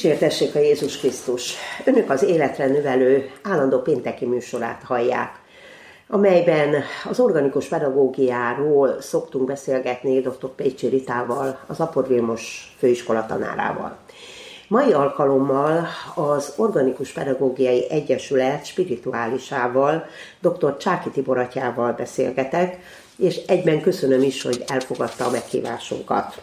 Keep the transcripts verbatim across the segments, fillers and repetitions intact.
Dicsértessék a Jézus Krisztus! Önök az Életre Növelő állandó pénteki műsorát hallják, amelyben az organikus pedagógiáról szoktunk beszélgetni dr. Pécsi Ritával, az Apor Vilmos főiskola tanárával. Mai alkalommal az Organikus Pedagógiai Egyesület spirituálisával, dr. Csáky Tibor atyával beszélgetek, és egyben köszönöm is, hogy elfogadta a meghívásunkat.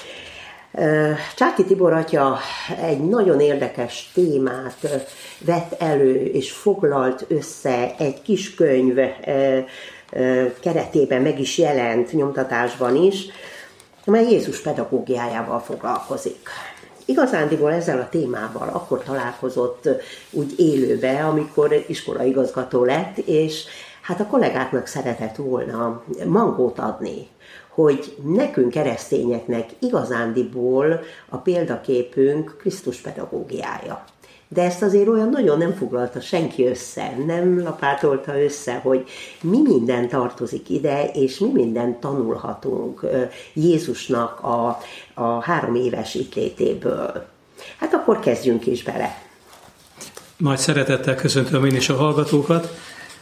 Csáky Tibor atya egy nagyon érdekes témát vett elő, és foglalt össze egy kis könyv keretében, meg is jelent nyomtatásban is, amely Jézus pedagógiájával foglalkozik. Igazándiból ezzel a témával akkor találkozott úgy élőbe, amikor iskolaigazgató lett, és hát a kollégáknak szeretett volna mangót adni, hogy nekünk keresztényeknek igazándiból a példaképünk Krisztus pedagógiája. De ezt azért olyan nagyon nem foglalta senki össze, nem lapátolta össze, hogy mi minden tartozik ide, és mi minden tanulhatunk Jézusnak a, a három éves itt létéből. Hát akkor kezdjünk is bele. Nagy szeretettel köszöntöm én is a hallgatókat.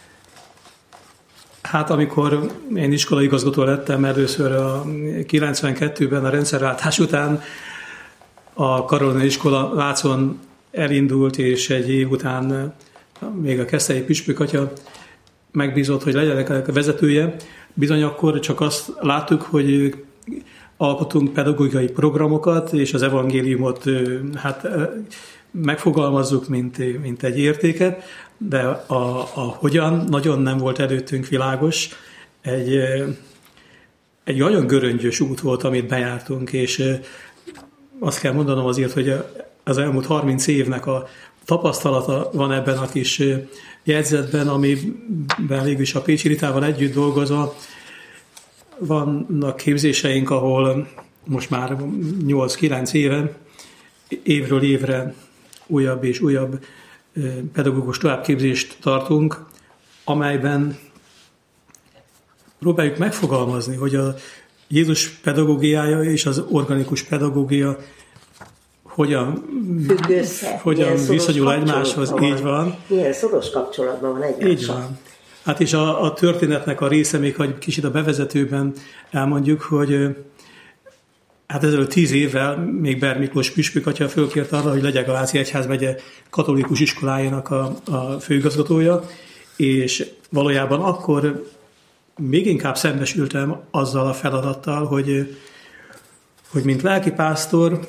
Hát amikor én iskolaigazgató lettem először a kilencvenkettőben a rendszerváltás után, a Karolina iskola Vácon elindult, és egy év után még a Keszthelyi püspök atya megbízott, hogy legyenek a vezetője. Bizony akkor csak azt láttuk, hogy alkotunk pedagógiai programokat, és az evangéliumot hát megfogalmazzuk, mint, mint egy értéket, de a, a hogyan nagyon nem volt előttünk világos. Egy, egy nagyon göröngyös út volt, amit bejártunk, és azt kell mondanom azért, hogy az elmúlt harminc évnek a tapasztalata van ebben a kis jegyzetben, amiben végülis a Pécsi Ritával együtt dolgozva vannak képzéseink, ahol most már nyolc-kilenc éve, évről évre újabb és újabb pedagógus továbbképzést tartunk, amelyben próbáljuk megfogalmazni, hogy a Jézus pedagógiája és az organikus pedagógia hogyan, össze, hogyan viszonyul egymáshoz, van, így van. Milyen szoros kapcsolatban van egymással. Így van. Hát és a, a történetnek a része, még hogy kicsit a bevezetőben elmondjuk, hogy hát ezelőtt tíz évvel még Ber Miklós püspök atya fölkért arra, hogy legyek a Váci Egyházmegye katolikus iskolájának a, a főigazgatója, és valójában akkor még inkább szembesültem azzal a feladattal, hogy, hogy mint lelkipásztor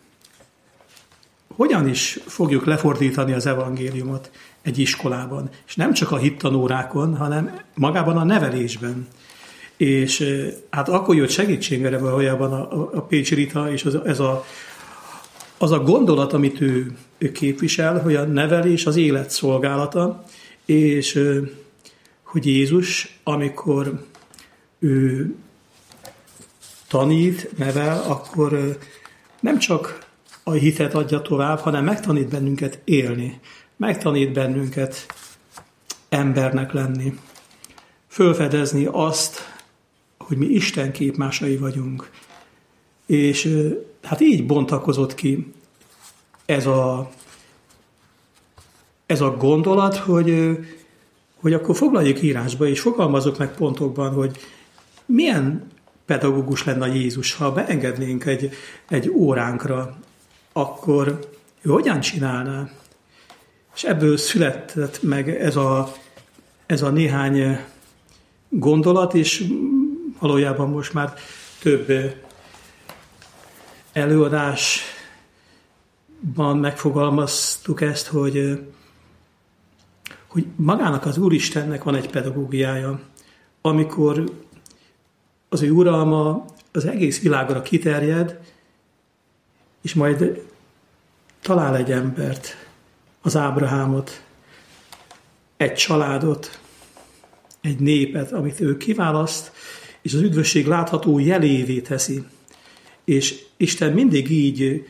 hogyan is fogjuk lefordítani az evangéliumot egy iskolában. És nem csak a hittanórákon, hanem magában a nevelésben. És hát akkor jött segítségre valójában a, a Pécsi Rita, és az, ez a, az a gondolat, amit ő, ő képvisel, hogy a nevelés az élet szolgálata, és hogy Jézus, amikor ő tanít, nevel, akkor nem csak a hitet adja tovább, hanem megtanít bennünket élni, megtanít bennünket embernek lenni, fölfedezni azt, hogy mi Isten képmásai vagyunk. És hát így bontakozott ki ez a, ez a gondolat, hogy, hogy akkor foglaljuk írásba, és fogalmazok meg pontokban, hogy milyen pedagógus lenne Jézus, ha beengednénk egy, egy óránkra, akkor ő hogyan csinálná? És ebből született meg ez a, ez a néhány gondolat, és valójában most már több előadásban megfogalmaztuk ezt, hogy, hogy magának az Úristennek van egy pedagógiája, amikor az ő uralma az egész világra kiterjed, és majd talál egy embert, az Ábrahámot, egy családot, egy népet, amit ő kiválaszt, és az üdvösség látható jelévé teszi. És Isten mindig így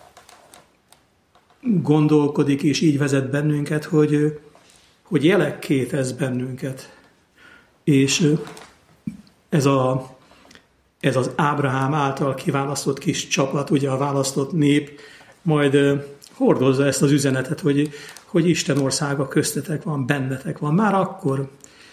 gondolkodik, és így vezet bennünket, hogy, hogy jelekké tesz bennünket. És ez, a, ez az Ábrahám által kiválasztott kis csapat, ugye a választott nép, majd hordozza ezt az üzenetet, hogy, hogy Isten országa köztetek van, bennetek van. Már akkor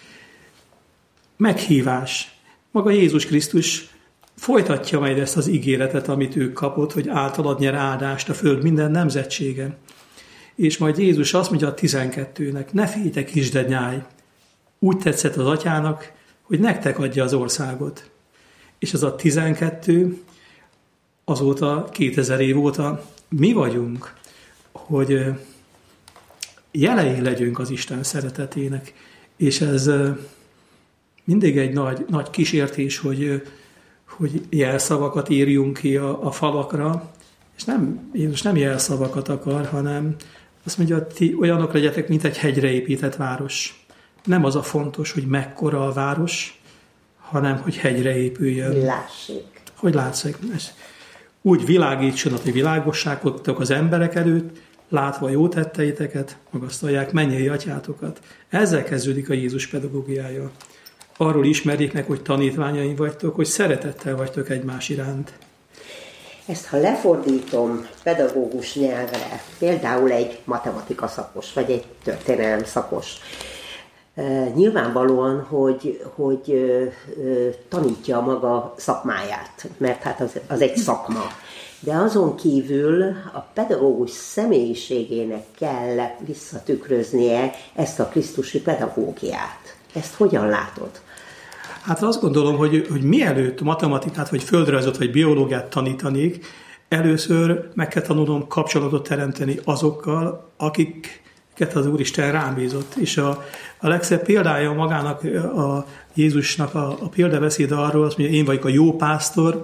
meghívás. Maga Jézus Krisztus folytatja majd ezt az ígéretet, amit ő kapott, hogy általad nyer áldást a föld minden nemzetsége. És majd Jézus azt mondja a tizenkettőnek, ne féljetek, kisded nyáj, úgy tetszett az atyának, hogy nektek adja az országot. És az a tizenkettő, azóta, kétezer év óta mi vagyunk, hogy jelei legyünk az Isten szeretetének. És ez mindig egy nagy, nagy kísértés, hogy, hogy jelszavakat írjunk ki a, a falakra, és nem, Jézus nem jelszavakat akar, hanem azt mondja, ti olyanok legyetek, mint egy hegyre épített város. Nem az a fontos, hogy mekkora a város, hanem hogy hegyre épüljön. Lássék. Hogy látszik. Úgy világítson a ti világosságotok az emberek előtt, látva jó tetteiteket, magasztalják mennyei atyátokat. Ezzel kezdődik a Jézus pedagógiája. Arról ismerjék meg, hogy tanítványaim vagytok, hogy szeretettel vagytok egymás iránt. Ezt ha lefordítom pedagógus nyelvre, például egy matematika szakos, vagy egy történelem szakos, nyilvánvalóan, hogy, hogy tanítja a maga szakmáját, mert hát az, az egy szakma. De azon kívül a pedagógus személyiségének kell visszatükröznie ezt a krisztusi pedagógiát. Ezt hogyan látod? Hát azt gondolom, hogy, hogy mielőtt matematikát, vagy földrajzot, vagy biológiát tanítanék, először meg kell tanulnom kapcsolatot teremteni azokkal, akiket az Úristen rám bízott. És a, a legszebb példája magának, a Jézusnak a, a példabeszéde arról, azt mondja, én vagyok a jó pásztor,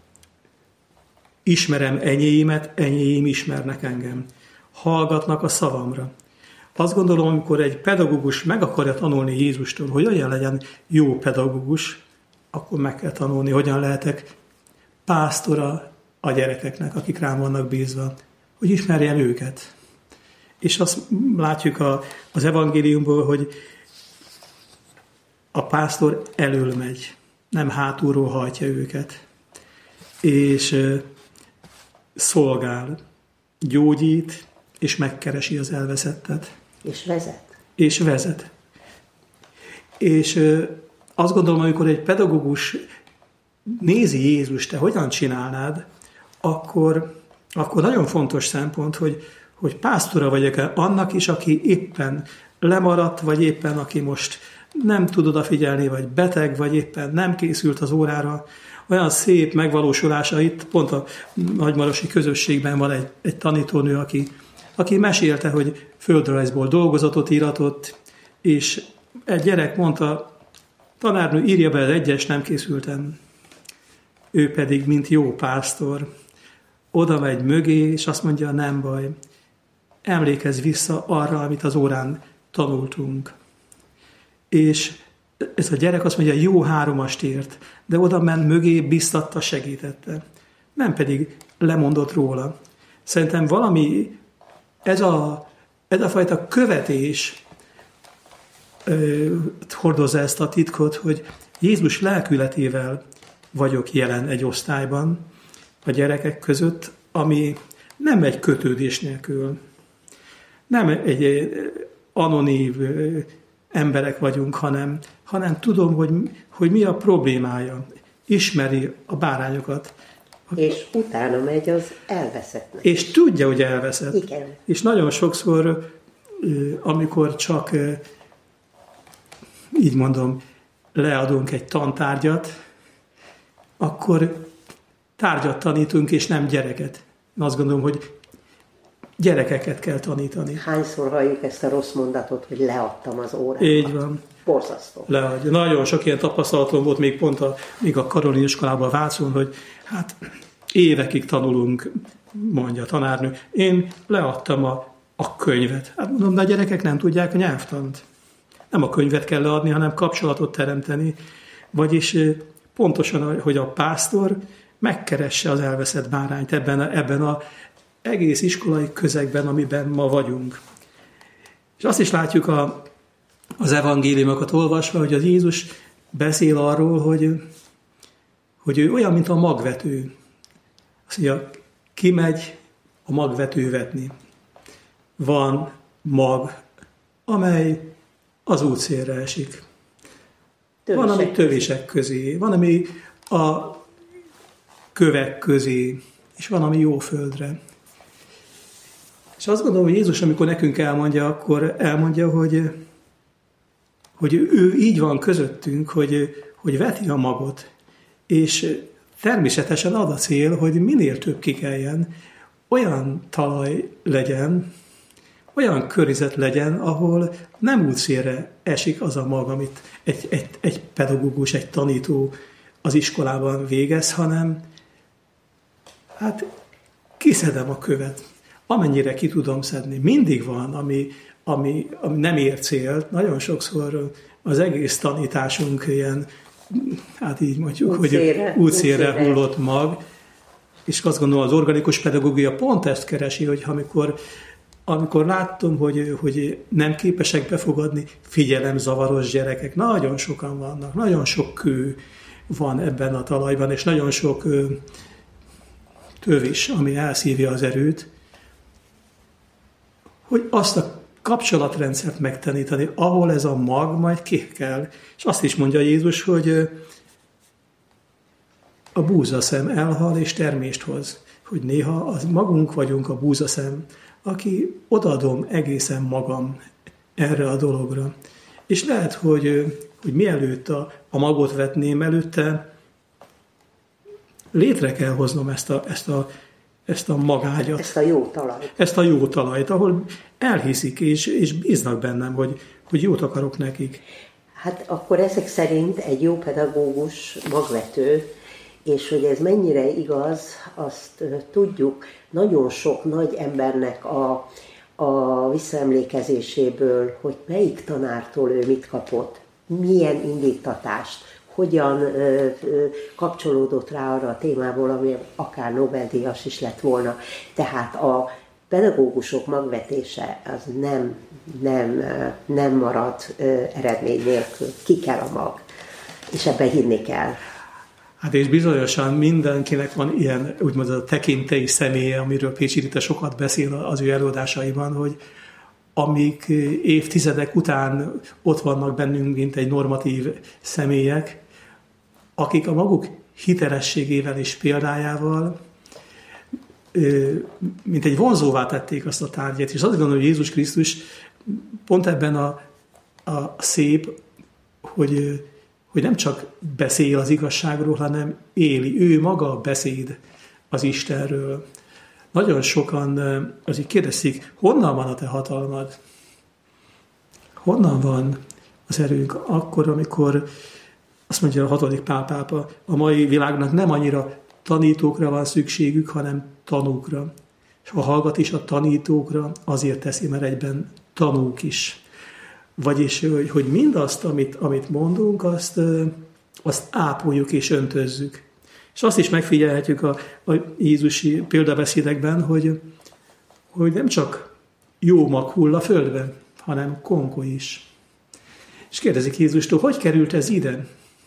ismerem enyéimet, enyéim ismernek engem. Hallgatnak a szavamra. Azt gondolom, amikor egy pedagógus meg akarja tanulni Jézustól, hogy olyan legyen jó pedagógus, akkor meg kell tanulni, hogyan lehetek pásztora a gyerekeknek, akik rám vannak bízva, hogy ismerjem őket. És azt látjuk a, az evangéliumból, hogy a pásztor elől megy, nem hátulról hajtja őket, és szolgál, gyógyít, és megkeresi az elveszettet. És vezet. És vezet. És ö, azt gondolom, amikor egy pedagógus nézi Jézust, te hogyan csinálnád, akkor, akkor nagyon fontos szempont, hogy, hogy pásztora vagyok annak is, aki éppen lemaradt, vagy éppen aki most nem tud odafigyelni, vagy beteg, vagy éppen nem készült az órára. Olyan szép megvalósulása itt, pont a nagymarosi közösségben van egy, egy tanítónő, aki aki mesélte, hogy földrajzból dolgozatot íratott, és egy gyerek mondta, tanárnő, írja be az egyes, nem készültem. Ő pedig, mint jó pásztor, oda megy mögé, és azt mondja, nem baj, emlékezz vissza arra, amit az órán tanultunk. És ez a gyerek azt mondja, jó háromast ért, de oda ment mögé, biztatta, segítette. Nem pedig lemondott róla. Szerintem valami Ez a, ez a fajta követés ö, hordozza ezt a titkot, hogy Jézus lelkületével vagyok jelen egy osztályban a gyerekek között, ami nem egy kötődés nélkül, nem egy anonív emberek vagyunk, hanem, hanem tudom, hogy, hogy mi a problémája. Ismeri a bárányokat. És utána megy az elveszettnek. És tudja, hogy elveszett. Igen. És nagyon sokszor, amikor csak, így mondom, leadunk egy tantárgyat, akkor tárgyat tanítunk, és nem gyereket. Én azt gondolom, hogy gyerekeket kell tanítani. Hányszor halljuk ezt a rossz mondatot, hogy leadtam az órámat? Így van. Borzasztó. Leadja. Nagyon sok ilyen tapasztalatom volt még pont a, még a Karolin iskolában Vácon, hogy hát évekig tanulunk, mondja a tanárnő. Én leadtam a, a könyvet. Hát mondom, de a gyerekek nem tudják a nyelvtant. Nem a könyvet kell leadni, hanem kapcsolatot teremteni. Vagyis pontosan, hogy a pásztor megkeresse az elveszett bárányt ebben a, ebben a egész iskolai közegben, amiben ma vagyunk. És azt is látjuk a, az evangéliumokat olvasva, hogy az Jézus beszél arról, hogy, hogy ő olyan, mint a magvető. Azt mondja, kimegy a magvető vetni. van mag, amely az útszélre esik. Tövések van, ami tövések közé, van, ami a kövek közé, és van, ami jó földre. És azt gondolom, hogy Jézus, amikor nekünk elmondja, akkor elmondja, hogy, hogy ő így van közöttünk, hogy, hogy veti a magot, és természetesen az a cél, hogy minél több kikeljen, olyan talaj legyen, olyan környezet legyen, ahol nem útszélre esik az a mag, amit egy, egy, egy pedagógus, egy tanító az iskolában végez, hanem hát kiszedem a követ, amennyire ki tudom szedni. Mindig van, ami, ami, ami nem ér célt. Nagyon sokszor az egész tanításunk ilyen, hát így mondjuk, útszélre, hogy útszélre hullott mag, és azt gondolom, az organikus pedagógia pont ezt keresi, hogy amikor, amikor láttam, hogy, hogy nem képesek befogadni figyelemzavaros gyerekek, nagyon sokan vannak, nagyon sok kő van ebben a talajban, és nagyon sok tövis, ami elszívja az erőt, hogy azt a kapcsolatrendszert megtanítani, ahol ez a mag majd kékel. És azt is mondja Jézus, hogy a búzaszem elhal és termést hoz. Hogy néha az magunk vagyunk a búzaszem, aki odaadom egészen magam erre a dologra. És lehet, hogy, hogy mielőtt a, a magot vetném, előtte létre kell hoznom ezt a, ezt a, ezt a magágyat. Ezt a jó talajt. Ezt a jó talajt, ahol elhiszik és, és bíznak bennem, hogy, hogy jót akarok nekik. Hát akkor ezek szerint egy jó pedagógus magvető, és hogy ez mennyire igaz, azt tudjuk nagyon sok nagy embernek a, a visszaemlékezéséből, hogy melyik tanártól ő mit kapott, milyen indítatást, hogyan ö, ö, kapcsolódott rá arra a témából, ami akár Nobel-díjas is lett volna. Tehát a pedagógusok magvetése az nem, nem, nem marad ö, eredmény nélkül. Ki kell a mag, és ebben hinni kell. Hát és bizonyosan mindenkinek van ilyen, úgymond a tekintélyi személye, amiről Pécsi Rita sokat beszél az ő előadásaiban, hogy amik évtizedek után ott vannak bennünk, mint egy normatív személyek, akik a maguk hitelességével és példájával, mint egy vonzóvá tették azt a tárgyat. És azt gondolom, hogy Jézus Krisztus pont ebben a, a szép, hogy, hogy nem csak beszél az igazságról, hanem éli. Ő maga beszéd az Istenről. Nagyon sokan azért kérdezik, honnan van a te hatalmad? Honnan van az erőnk? Akkor, amikor azt mondja a hatodik Pál pápa, a mai világnak nem annyira tanítókra van szükségük, hanem tanúkra. És ha hallgat is a tanítókra, azért teszi, mert egyben tanúk is. Vagyis, hogy mindazt, amit, amit mondunk, azt, azt ápoljuk és öntözzük. És azt is megfigyelhetjük a, a jézusi példabeszédekben, hogy, hogy nem csak jó mag hull a földbe, hanem konkoly is. És kérdezik Jézustól, hogy került ez ide?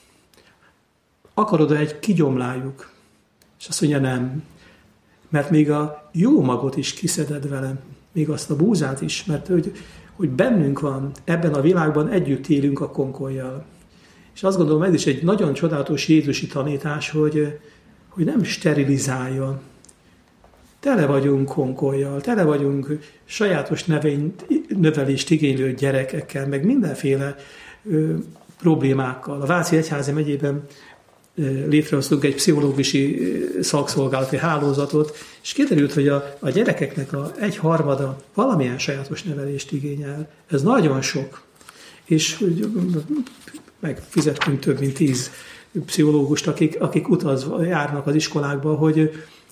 Akarod-e egy kigyomláljuk? És azt mondja, nem. Mert még a jó magot is kiszeded vele, még azt a búzát is, mert hogy, hogy bennünk van, ebben a világban együtt élünk a konkollyal. És azt gondolom, ez is egy nagyon csodálatos jézusi tanítás, hogy, hogy nem sterilizálja. Tele vagyunk konkollyal, tele vagyunk sajátos növény, növelést igénylő gyerekekkel, meg mindenféle ö, problémákkal. A Váci Egyházi megyében ö, létrehoztunk egy pszichológusi szakszolgálati hálózatot, és kiderült, hogy a, a gyerekeknek a egyharmada valamilyen sajátos nevelést igényel. Ez nagyon sok. És megfizettünk több mint tíz pszichológust, akik, akik utazva járnak az iskolákba, hogy,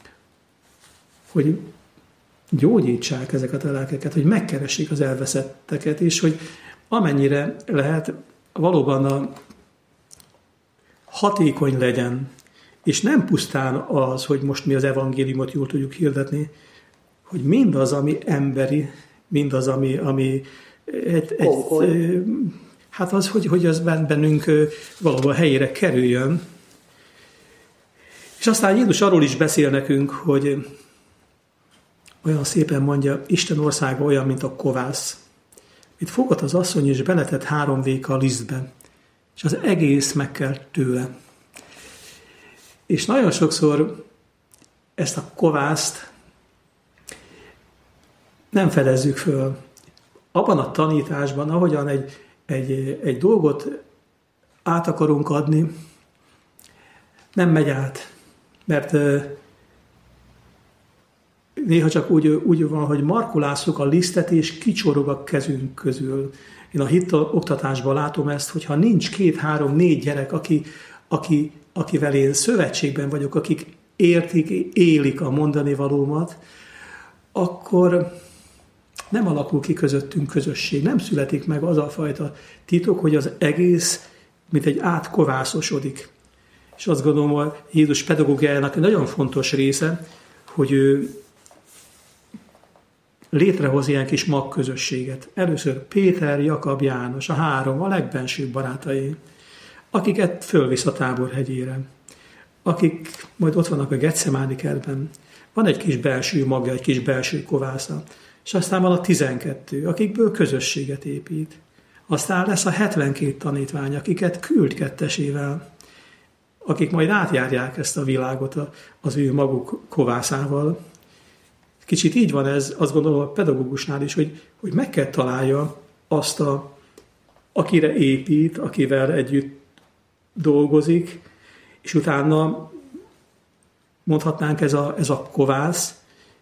hogy gyógyítsák ezeket a lelkeket, hogy megkeressék az elveszetteket, és hogy amennyire lehet valóban a hatékony legyen, és nem pusztán az, hogy most mi az evangéliumot jól tudjuk hirdetni, hogy mindaz, ami emberi, mindaz, ami, ami egy, egy, hát az, hogy, hogy az bennünk valóban helyére kerüljön. És aztán Jézus arról is beszél nekünk, hogy olyan szépen mondja, Isten országa olyan, mint a kovász. Itt fogott az asszony, és beletett három véka a lisztbe, és az egész megkelt tőle. És nagyon sokszor ezt a kovászt nem fedezzük föl. Abban a tanításban, ahogyan egy, egy, egy dolgot át akarunk adni, nem megy át. Mert néha csak úgy, úgy van, hogy markolásszuk a lisztet, és kicsorog a kezünk közül. Én a hit oktatásban látom ezt, hogyha nincs két, három, négy gyerek, aki, aki, akivel én szövetségben vagyok, akik értik, élik a mondani valómat, akkor nem alakul ki közöttünk közösség, nem születik meg az a fajta titok, hogy az egész, mint egy átkovászosodik. És azt gondolom, hogy Jézus pedagógiájának egy nagyon fontos része, hogy ő létrehoz ilyen kis magközösséget. Először Péter, Jakab, János, a három, a legbensőbb barátai, akiket fölvisz a Táborhegyére, akik majd ott vannak a Getsemáni kertben. Van egy kis belső magja, egy kis belső kovásza, és aztán van a tizenkettő, akikből közösséget épít. Aztán lesz a hetvenkét tanítvány, akiket küld kettesével, akik majd átjárják ezt a világot az ő maguk kovászával. Kicsit így van ez, azt gondolom a pedagógusnál is, hogy, hogy meg kell találja azt, a, akire épít, akivel együtt dolgozik, és utána mondhatnánk ez a, ez a kovász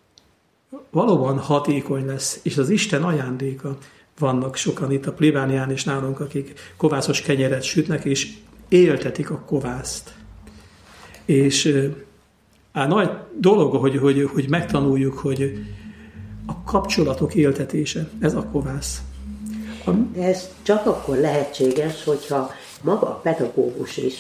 valóban hatékony lesz, és az Isten ajándéka. Vannak sokan itt a plébánián és nálunk, akik kovászos kenyeret sütnek, és éltetik a kovászt. És á, nagy dolog, hogy, hogy, hogy megtanuljuk, hogy a kapcsolatok éltetése, ez a kovász. A... De ez csak akkor lehetséges, hogyha maga a pedagógus is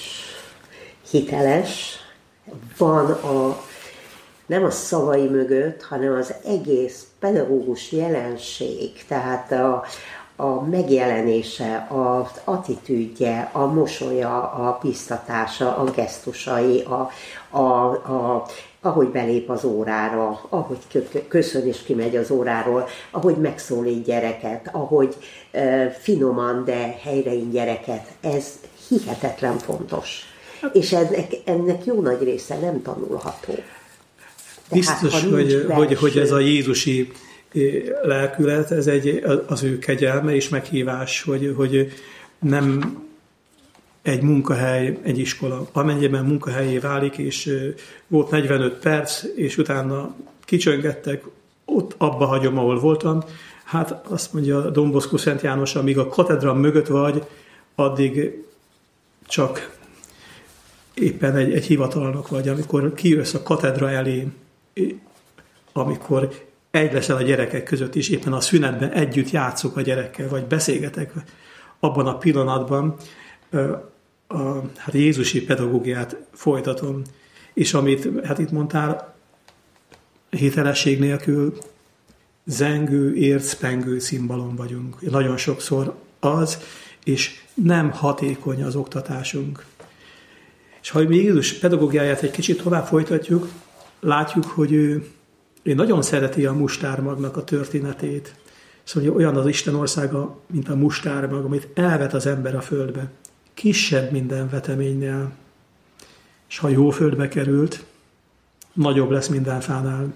hiteles, van a, nem a szavai mögött, hanem az egész pedagógus jelenség, tehát a, a megjelenése, az attitűdje, a mosolya, a biztatása, a gesztusai, a, a, a, ahogy belép az órára, ahogy köszön és kimegy az óráról, ahogy megszólít gyereket, ahogy e, finoman, de helyrein gyereket, ez hihetetlen fontos. És ennek, ennek jó nagy része nem tanulható. Biztos, hát, hogy, hogy, hogy ez a jézusi lelkület, ez egy, az ő kegyelme és meghívás, hogy, hogy nem egy munkahely, egy iskola. Amennyiben munkahelyé válik, és volt negyvenöt perc, és utána kicsöngettek, ott abba hagyom, ahol voltam. Hát azt mondja Don Bosco Szent János, amíg a katedra mögött vagy, addig csak éppen egy, egy hivatalnok vagy, amikor kijössz a katedra elé, amikor egy leszel a gyerekek között is, éppen a szünetben együtt játszok a gyerekkel, vagy beszélgetek, abban a pillanatban a, hát Jézusi pedagógiát folytatom. És amit hát itt mondtál, hitelesség nélkül zengő, ércpengő cimbalom vagyunk. Nagyon sokszor az, és nem hatékony az oktatásunk. És ha mi Jézus pedagógiáját egy kicsit tovább folytatjuk, látjuk, hogy ő, ő nagyon szereti a mustármagnak a történetét. Szóval olyan az Isten országa, mint a mustármag, amit elvet az ember a földbe. Kisebb minden veteménynél. És ha jó földbe került, nagyobb lesz minden fánál.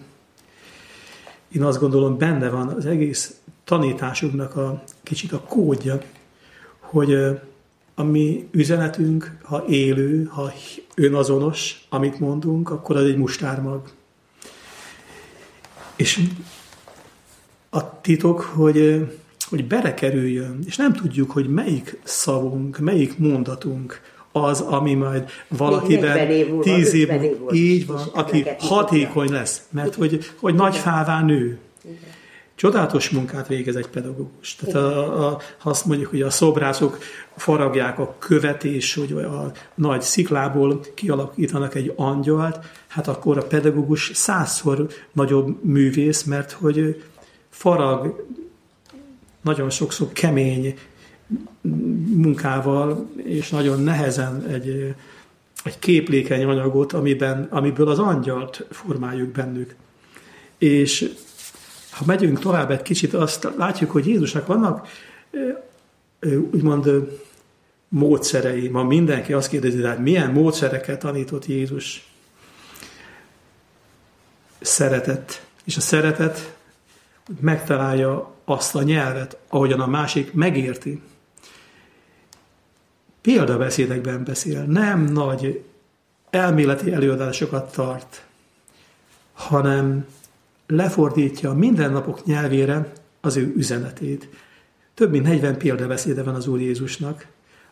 Én azt gondolom, benne van az egész tanításunknak a kicsit a kódja, hogy a mi üzenetünk, ha élő, ha önazonos, amit mondunk, akkor az egy mustármag. És a titok, hogy, hogy belekerüljön, és nem tudjuk, hogy melyik szavunk, melyik mondatunk az, ami majd valakiben tíz év, év így van, aki hatékony lesz, mert hogy, hogy nagy fává nő. Igen. Csodálatos munkát végez egy pedagógus. Tehát a, a, ha azt mondjuk, hogy a szobrászok faragják a követ, és hogy a nagy sziklából kialakítanak egy angyalt, hát akkor a pedagógus százszor nagyobb művész, mert hogy farag nagyon sokszor kemény munkával, és nagyon nehezen egy, egy képlékeny anyagot, amiben, amiből az angyalt formáljuk bennük. És ha megyünk tovább egy kicsit, azt látjuk, hogy Jézusnak vannak úgymond módszerei. Ma mindenki azt kérdezi, hogy milyen módszerekkel tanított Jézus? Szeretet. És a szeretet megtalálja azt a nyelvet, ahogyan a másik megérti. Példabeszédekben beszél, nem nagy elméleti előadásokat tart, hanem lefordítja a mindennapok nyelvére az ő üzenetét. Több mint negyven példabeszéde van az Úr Jézusnak,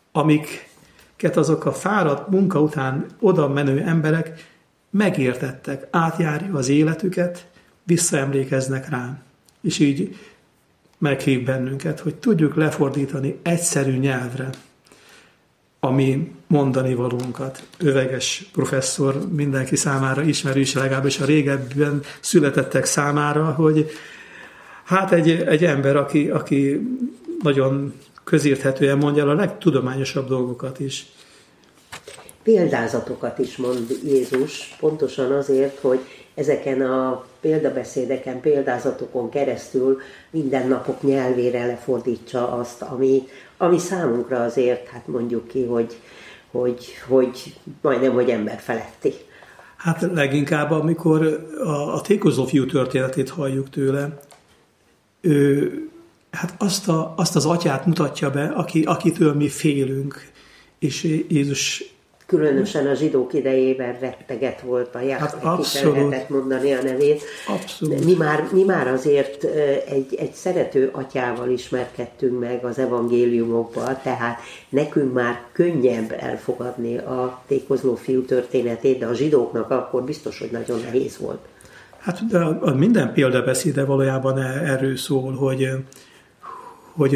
amiket azok a fáradt munka után oda menő emberek megértettek, átjárja az életüket, visszaemlékeznek rá. És így meghív bennünket, hogy tudjuk lefordítani egyszerű nyelvre a mi mondani valónkat. Öveges professzor mindenki számára ismerős, legalábbis a régebben születettek számára, hogy hát egy, egy ember, aki, aki nagyon közérthetően mondja a legtudományosabb dolgokat is. Példázatokat is mond Jézus, pontosan azért, hogy ezeken a példabeszédeken, példázatokon keresztül mindennapok nyelvére lefordítsa azt, ami, ami számunkra azért, hát mondjuk ki, hogy, hogy, hogy majdnem, hogy ember feletti. Hát leginkább, amikor a, a tékozó fiú történetét halljuk tőle, ő, hát azt, a, azt az atyát mutatja be, aki, akitől mi félünk, és Jézus... Különösen a zsidók idejében retteget volt a Jáhve, hát ki sem lehetett mondani a nevét. Abszolút. Mi már, mi már azért egy, egy szerető atyával ismerkedtünk meg az evangéliumokban, tehát nekünk már könnyebb elfogadni a tékozló fiú történetét, de a zsidóknak akkor biztos, hogy nagyon nehéz volt. Hát de a minden példabeszéde valójában erről szól, hogy, hogy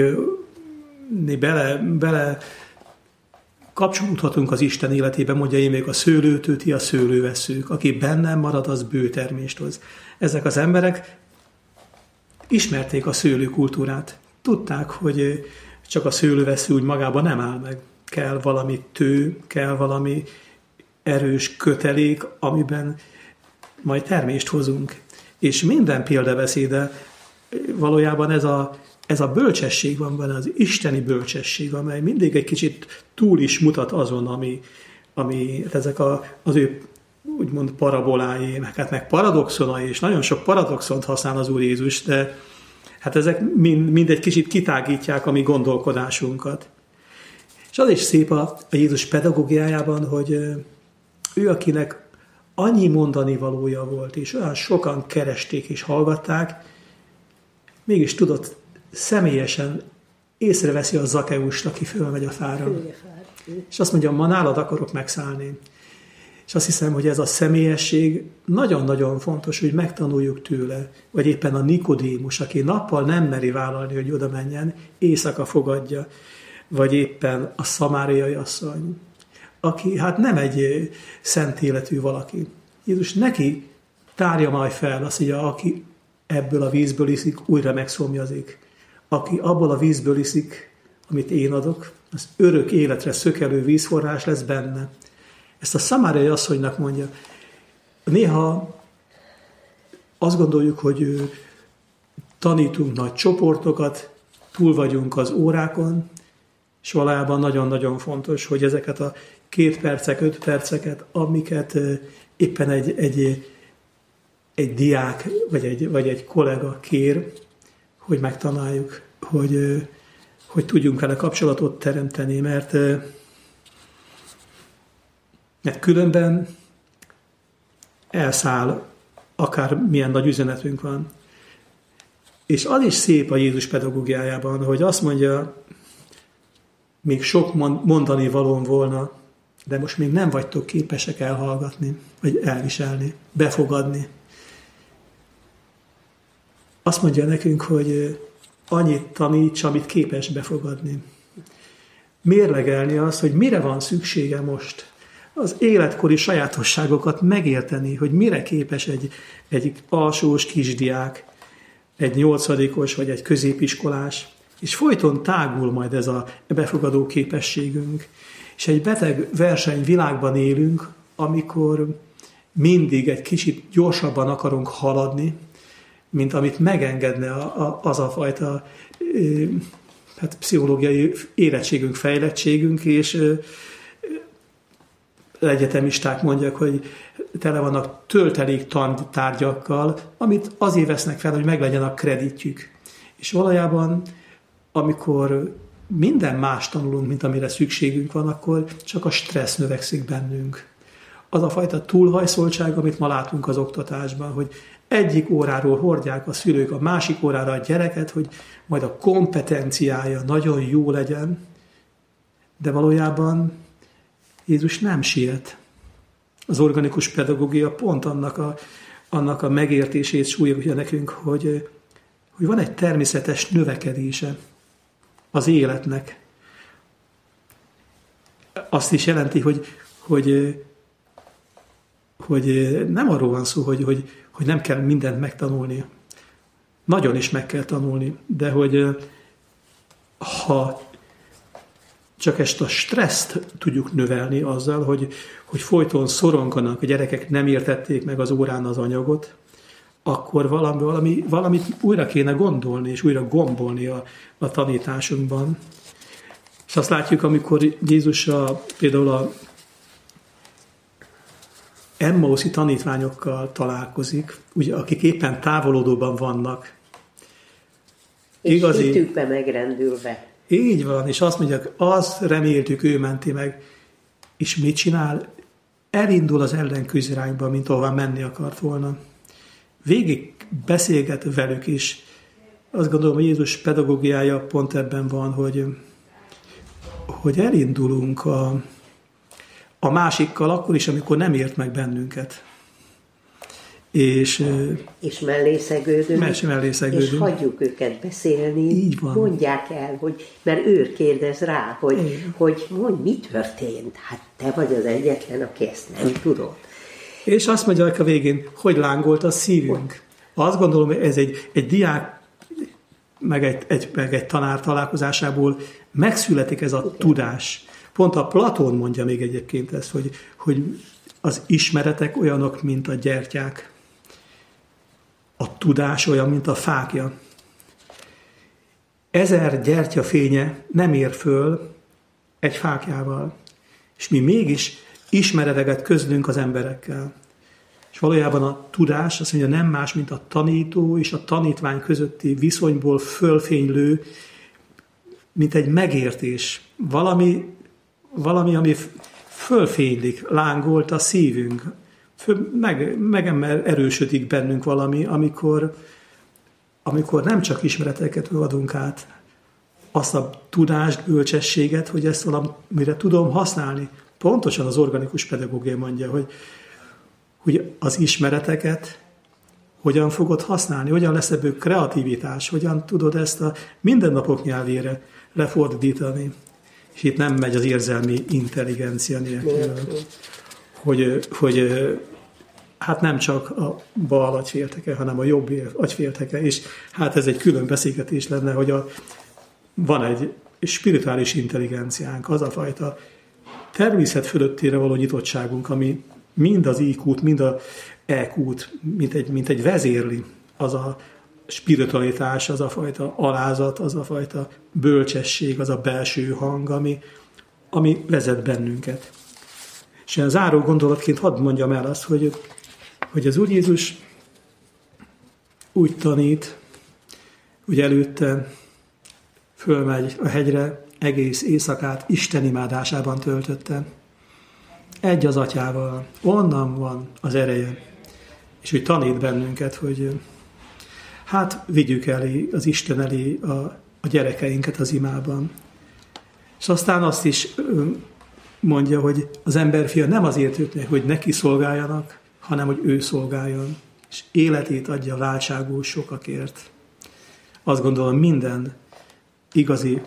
mi bele, bele kapcsolódhatunk az Isten életébe, mondja én még a szőlőtő, ti a szőlőveszők, aki bennem marad, az bőtermést hoz. Ezek az emberek ismerték a szőlőkultúrát. Tudták, hogy csak a szőlővesző úgy magában nem áll meg. Kell valami tő, kell valami erős kötelék, amiben majd termést hozunk. És minden példabeszéde valójában ez a Ez a bölcsesség van benne, az isteni bölcsesség, amely mindig egy kicsit túl is mutat azon, ami, ami ezek a, az ő úgymond parabolái, meg, hát meg paradoxonai, és nagyon sok paradoxont használ az Úr Jézus, de hát ezek mind, mind egy kicsit kitágítják a mi gondolkodásunkat. És az is szép a, a Jézus pedagógiájában, hogy ő, akinek annyi mondani valója volt, és olyan sokan keresték és hallgatták, mégis tudott személyesen észreveszi a Zakeust, aki fölmegy a fára. És azt mondja, ma nálad akarok megszállni. És azt hiszem, hogy ez a személyesség nagyon-nagyon fontos, hogy megtanuljuk tőle, vagy éppen a Nikodémus, aki nappal nem meri vállalni, hogy oda menjen, éjszaka fogadja, vagy éppen a szamáriai asszony, aki hát nem egy szent életű valaki. Jézus neki tárja majd fel, azt mondja, aki ebből a vízből iszik, újra megszomjazik. Aki abból a vízből iszik, amit én adok, az örök életre szökelő vízforrás lesz benne. Ezt a szamáriai asszonynak mondja. Néha azt gondoljuk, hogy tanítunk nagy csoportokat, túl vagyunk az órákon, és valójában nagyon-nagyon fontos, hogy ezeket a két percek, öt perceket, amiket éppen egy, egy, egy diák vagy egy, vagy egy kollega kér, hogy megtanáljuk, hogy, hogy tudjunk vele kapcsolatot teremteni, mert, mert különben elszáll, akár milyen nagy üzenetünk van. És az is szép a Jézus pedagógiájában, hogy azt mondja, még sok mondani valóm volna, de most még nem vagytok képesek elhallgatni, vagy elviselni, befogadni. Azt mondja nekünk, hogy annyit taníts, amit képes befogadni. Mérlegelni azt, hogy mire van szüksége most. Az életkori sajátosságokat megérteni, hogy mire képes egy, egy alsós kisdiák, egy nyolcadikos vagy egy középiskolás, és folyton tágul majd ez a befogadó képességünk. És egy beteg versenyvilágban élünk, amikor mindig egy kicsit gyorsabban akarunk haladni, mint amit megengedne a, a, az a fajta hát, pszichológiai érettségünk, fejlettségünk, és egyetemisták mondják, hogy tele vannak töltelék tantárgyakkal, amit azért vesznek fel, hogy meglegyen a kreditjük. És valójában, amikor minden más tanulunk, mint amire szükségünk van, akkor csak a stressz növekszik bennünk. Az a fajta túlhajszoltság, amit ma látunk az oktatásban, hogy egyik óráról hordják a szülők a másik órára a gyereket, hogy majd a kompetenciája nagyon jó legyen, de valójában Jézus nem siet. Az organikus pedagógia pont annak a, annak a megértését súlyolja nekünk, hogy, hogy van egy természetes növekedése az életnek. Azt is jelenti, hogy, hogy, hogy nem arról van szó, hogy, hogy, hogy nem kell mindent megtanulni. Nagyon is meg kell tanulni, de hogy ha csak ezt a stresszt tudjuk növelni azzal, hogy, hogy folyton szoronganak, a gyerekek nem értették meg az órán az anyagot, akkor valami, valami, valamit újra kéne gondolni, és újra gombolni a, a tanításunkban. És azt látjuk, amikor Jézus a, például a Emmauszi tanítványokkal találkozik, ugye, akik éppen távolodóban vannak. És igazi, hitükbe megrendülve. Így van, és azt mondják, azt reméltük, ő menti meg. És mit csinál? Elindul az ellenközirányba, mint ahová menni akart volna. Végig beszélget velük is. Azt gondolom, hogy Jézus pedagógiája pont ebben van, hogy, hogy elindulunk a, a másikkal akkor is, amikor nem ért meg bennünket. És, és mellé szegődünk, mellé szegődünk, és hagyjuk őket beszélni, így van. Mondják el, hogy, mert ő kérdez rá, hogy, hogy mondj, mi történt? Hát te vagy az egyetlen, aki ezt nem tudod. És azt mondják a végén, hogy lángolt a szívünk. Azt gondolom, hogy ez egy, egy diák, meg egy, egy, meg egy tanár találkozásából megszületik ez a Igen. tudás. Pont a Platón mondja még egyébként ezt, hogy, hogy az ismeretek olyanok, mint a gyertyák. A tudás olyan, mint a fákja. Ezer gyertya fénye nem ér föl egy fákjával. És mi mégis ismereteket közlünk az emberekkel. És valójában a tudás azt mondja, nem más, mint a tanító és a tanítvány közötti viszonyból fölfénylő, mint egy megértés. Valami, valami ami fölfénylik, lángolt a szívünk. Föl, meg, meg erősödik bennünk valami, amikor, amikor nem csak ismereteket adunk át, azt a tudást, bölcsességet, hogy ezt valamire tudom használni. Pontosan az organikus pedagógia mondja, hogy, hogy az ismereteket hogyan fogod használni, hogyan lesz ebből kreativitás, hogyan tudod ezt a mindennapok nyelvére lefordítani. És itt nem megy az érzelmi intelligencia nélkül, hogy, hogy hát nem csak a bal agyfélteke, hanem a jobb agyfélteke, és hát ez egy külön beszélgetés lenne, hogy a, van egy spirituális intelligenciánk, az a fajta természet fölöttére való nyitottságunk, ami mind az í kút, mind a é kút, mint egy, mint egy vezérli, az a spiritualitás, az a fajta alázat, az a fajta bölcsesség, az a belső hang, ami, ami vezet bennünket. És ilyen záró gondolatként hadd mondjam el azt, hogy, hogy az Úr Jézus úgy tanít, hogy előtte fölmegy a hegyre, egész éjszakát Isten imádásában töltötte. Egy az atyával. Onnan van az ereje. És úgy tanít bennünket, hogy hát vigyük elé az Isten elé a, a gyerekeinket az imában. És aztán azt is mondja, hogy az emberfia nem azért jött, hogy neki szolgáljanak, hanem hogy ő szolgáljon. És életét adja váltságul sokakért. Azt gondolom, minden igazi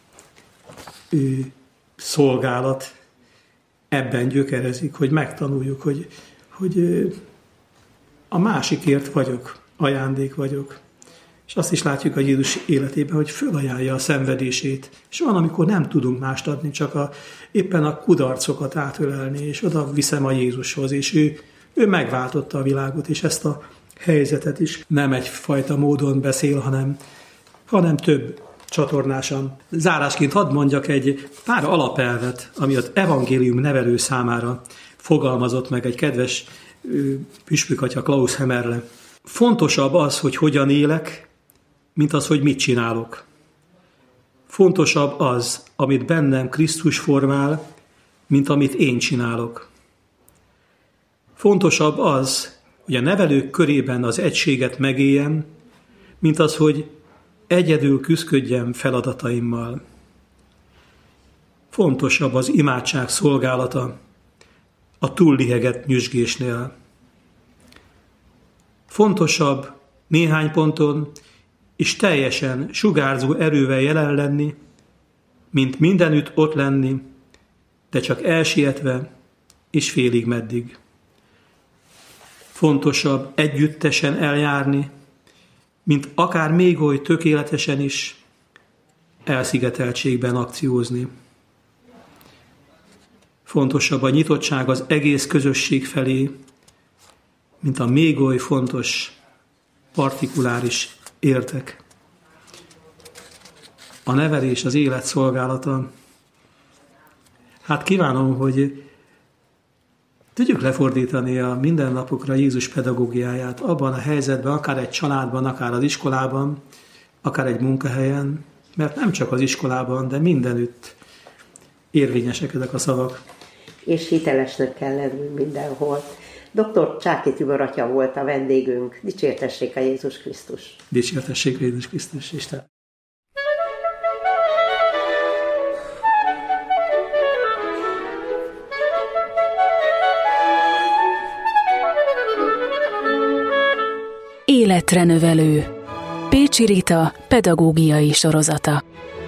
ő, szolgálat ebben gyökerezik, hogy megtanuljuk, hogy, hogy a másikért vagyok, ajándék vagyok. És azt is látjuk a Jézus életében, hogy fölajánlja a szenvedését. És van, amikor nem tudunk mást adni, csak a, éppen a kudarcokat átölelni, és oda viszem a Jézushoz, és ő, ő megváltotta a világot, és ezt a, helyzetet is. Nem egyfajta módon beszél, hanem, hanem több csatornásan. Zárásként hadd mondjak egy pár alapelvet, ami az evangélium nevelő számára fogalmazott meg egy kedves püspökatya Klaus Hemmerle. Fontosabb az, hogy hogyan élek, mint az, hogy mit csinálok. Fontosabb az, amit bennem Krisztus formál, mint amit én csinálok. Fontosabb az, hogy a nevelők körében az egységet megéljem, mint az, hogy egyedül küszködjem feladataimmal. Fontosabb az imádság szolgálata a túllihegett nyüzsgésnél. Fontosabb néhány ponton és teljesen sugárzó erővel jelen lenni, mint mindenütt ott lenni, de csak elsietve és félig meddig. Fontosabb együttesen eljárni, mint akár még oly tökéletesen is elszigeteltségben akciózni. Fontosabb a nyitottság az egész közösség felé, mint a még oly fontos partikuláris értek. A nevelés az élet szolgálata. Hát kívánom, hogy tudjuk lefordítani a mindennapokra Jézus pedagógiáját abban a helyzetben, akár egy családban, akár az iskolában, akár egy munkahelyen, mert nem csak az iskolában, de mindenütt érvényesek ezek a szavak. És hitelesnek kell lennünk mindenhol. doktor Csáky Tibor atya volt a vendégünk. Dicsértessék a Jézus Krisztus. Dicsértessék a Jézus Krisztus, Isten. Életre növelő. Pécsi Rita pedagógiai sorozata.